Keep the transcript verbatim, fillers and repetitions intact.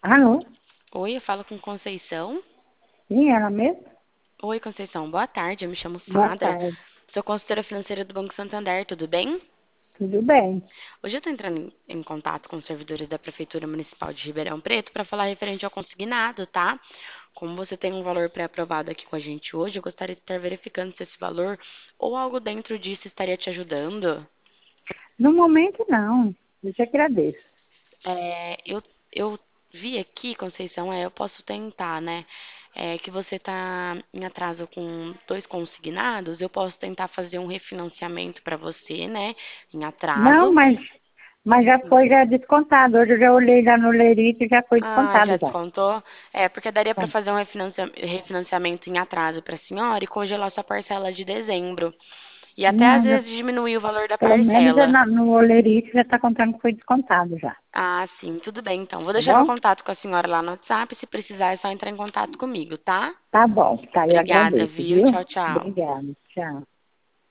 Alô? Oi, eu falo com Conceição. Sim, ela mesmo? Oi, Conceição, boa tarde. Eu me chamo Boa Sandra. tarde. Sou consultora financeira do Banco Santander, tudo bem? Tudo bem? Hoje eu estou entrando em, em contato com os servidores da Prefeitura Municipal de Ribeirão Preto para falar referente ao consignado, tá? Como você tem um valor pré-aprovado aqui com a gente hoje, eu gostaria de estar verificando se esse valor ou algo dentro disso estaria te ajudando. No momento, não. Eu te agradeço. É, eu, eu vi aqui, Conceição, é, eu posso tentar, né? É, que você está em atraso com dois consignados, eu posso tentar fazer um refinanciamento para você, né? Em Não, atraso. mas, mas já foi já descontado. Hoje eu já olhei lá no Lerite e já foi Ah, já descontado já. descontou? É, porque daria para Bom, fazer um refinancia- refinanciamento em atraso para a senhora e congelar sua parcela de dezembro. E até às não, já, vezes diminuir o valor da pelo menos já parcela. na- no Olerite já está contando que foi descontado já. Ah, sim, tudo bem então. Vou Tá deixar meu bom? contato com a senhora lá no WhatsApp. Se precisar, é só entrar em contato comigo, tá? Tá bom, tá. Eu Obrigada, agradeço, viu? viu? Tchau, tchau. Obrigada. Tchau.